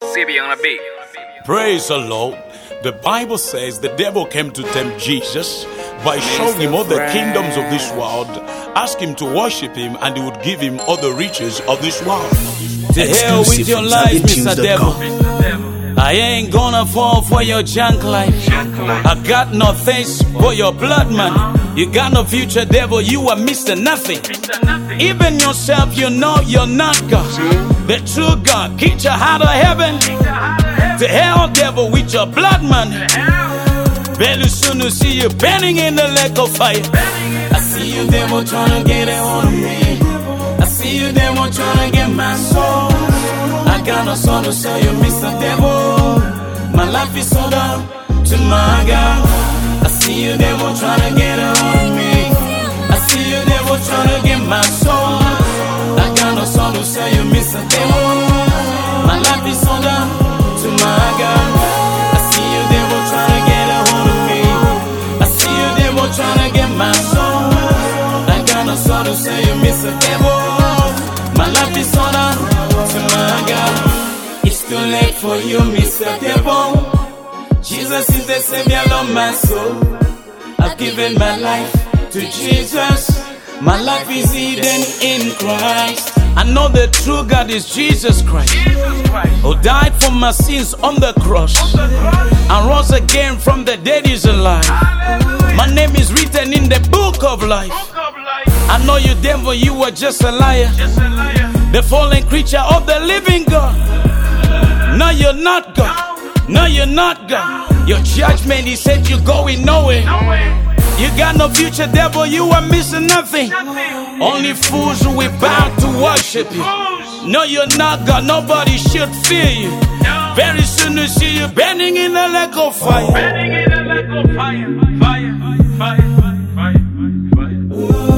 CB on a beat. Praise the Lord. The Bible says the devil came to tempt Jesus by showing him all the kingdoms of this world, ask him to worship him, and he would give him all the riches of this world. To hell with your lies, Mr. Devil. I ain't gonna fall for your junk life. I got no face for your blood money. You got no future, devil, you are Mr. Nothing. Even yourself, you know you're not God. The true God, get you out of heaven. To hell, devil, with your blood money. Very soon to see you burning in the lake of fire. I see you, devil, trying to get it on me. I see you, devil, trying to get my soul. I got no soul to sell you, Mr. Devil. My life is sold out to my God. I see you, devil, trying to get it on me. I see you, devil, trying to get my soul. I got no soul to sell you, Mr. Devil. My life is sold out to my God. I see you, devil, trying to get a hold of me. I see you, devil, trying to get my soul. I got no soul to sell you, Mr. Devil. My life is sold out to my God. It's too late for you, Mr. Devil. Jesus is the Savior of my soul. I've given my life to Jesus. My life is hidden in Christ. I know the true God is Jesus Christ, who died for my sins on the cross and rose again from the dead is alive. My name is written in the book of life. I know you, devil, you were just a liar, the fallen creature of the living God. No, you're not God. No, you're not God. Your judgment, he said you're going nowhere. You got no future, devil, you are missing nothing. Only fools who will bow to worship you. No, you're not God, nobody should fear you. Very soon to see you burning in the lake of fire. Burning in the lake of fire, fire, fire, fire, fire.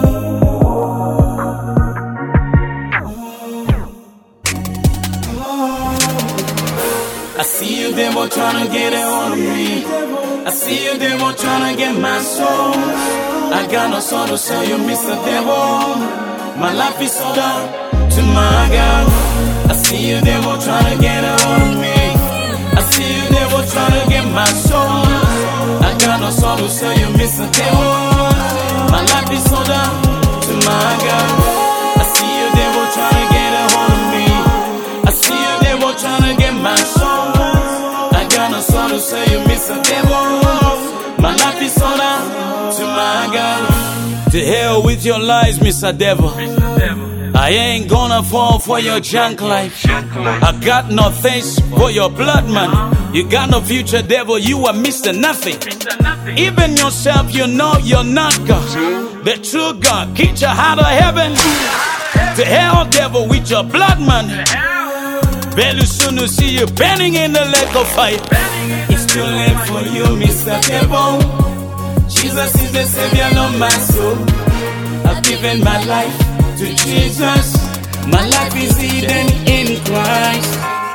I see you, devil, trying to get it on me. I see you, devil, trying to get my soul. I got no soul to sell you, Mr. Devil. My life is sold out to my God. I see you, devil, trying to get it on me. I see you, devil, trying to get my soul. I got no soul to sell you, Mr. Devil. My life is sold out to my God. I see you, devil, trying to get a hold of me. I see you, devil, trying to get my soul. I got no soul to sell you, Mr. Devil. My life is sold out to my God. To hell with your lies, Mr. Devil. I ain't gonna fall for your junk life. I got no face for your blood money. You got no future, devil, you are Mr. Nothing. Even yourself, you know you're not God. The true God, get you out of heaven. To hell, devil, with your blood money. Very soon to see you burning in the lake of fire. It's too late for you, Mr. Devil. Jesus is the Savior of my soul. I've given my life to Jesus. My life is hidden in Christ.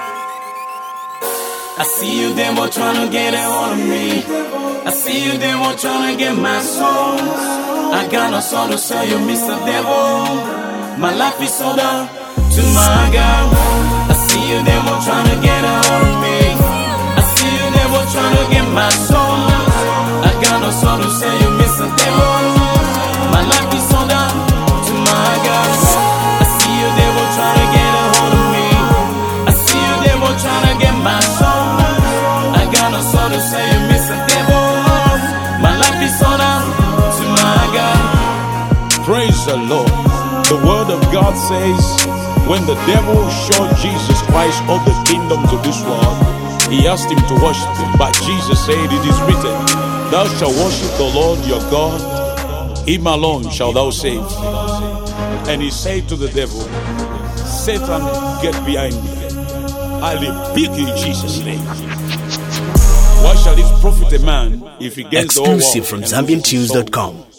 I see you, devil, trying to get it on me. I see you, devil, trying to get my soul. I got no soul to sell you, Mr. Devil. My life is sold out to my God. I see you, devil, trying to get it on me. I see you, devil, trying to get my soul. I got no soul to sell you, Mr. Devil. My life is sold out to my God. I see you, devil, trying to get a hold of me. I see you, devil, trying to get my soul. I got no soul to sell you, Mr. Devil. My life is sold out to my God. Praise the Lord. The word of God says, when the devil showed Jesus Christ all the kingdoms of this world, he asked him to worship him. But Jesus said, it is written, thou shalt worship the Lord your God, him alone shalt thou save. And he said to the devil, Satan, get behind me. I rebuke you in Jesus' name. What shall it profit a man if he gains the whole world? Exclusive from ZambianTunes.com.